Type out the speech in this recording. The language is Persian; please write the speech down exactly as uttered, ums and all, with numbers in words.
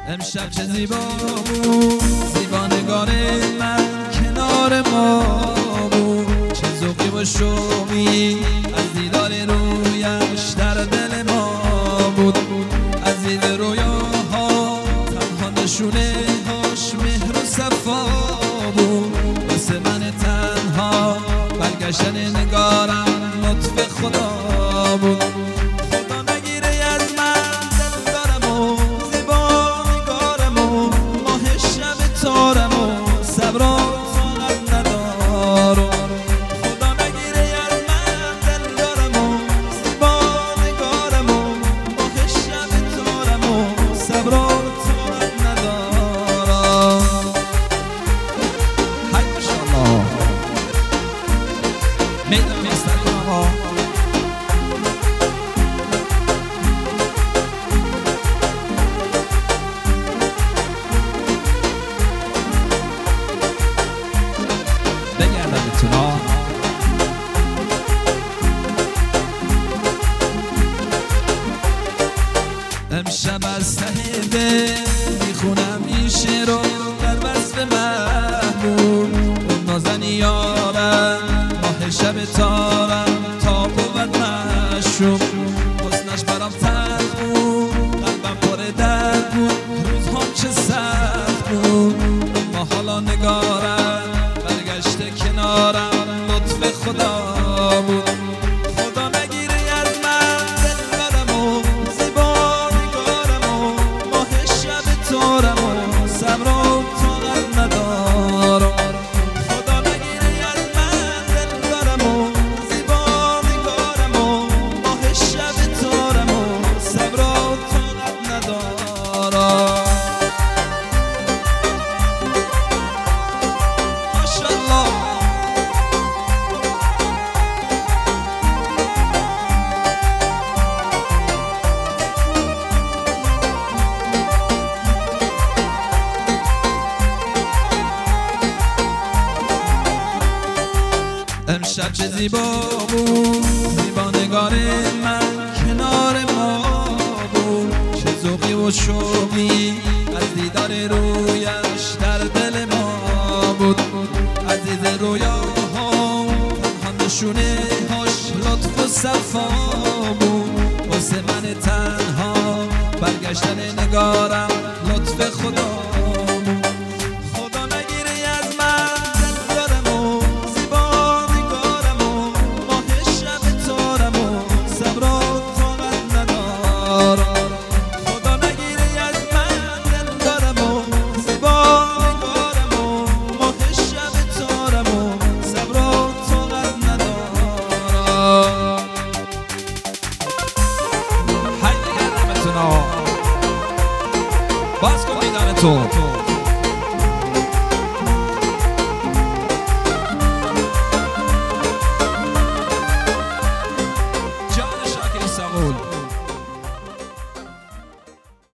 امشب چه زیبا بود، زیبا نگار من کنار ما بود. چه ذوقی و شوقی از دیدار رویش در دل ما بود. از دید رویاها تنها نشونه هاش مهر و صفا بود. واسه من تنها برگشتن نگارم لطف خدا بود. میدونم استکان ها بگردم بتونا امشب از ته دل میخونم این شعر رو در وصف محبوب. اون نازنی یارم شب تارم تا بود مشروب. حسنش برام تلخ بود، قلبم پر درد بود، روزهام چه سخت بود. اما حالا نگارم برگشته کنارم لطف خدا بود. خدا نگیره از من دلبرم و زیبا نگارم و ماه شب تارم و صبر و طاقت ندارم. امشب چه زیبا بود، زیبا نگار من کنار ما بود. چه ذوقی و شوقی از دیدار رویش در دل ما بود. عزیز رویاها تنها نشونه هاش لطف و صفا بود. واسه من تنها برگشتن نگارم لطف خدا بود. خدا نگیره از من باز کن میدان تو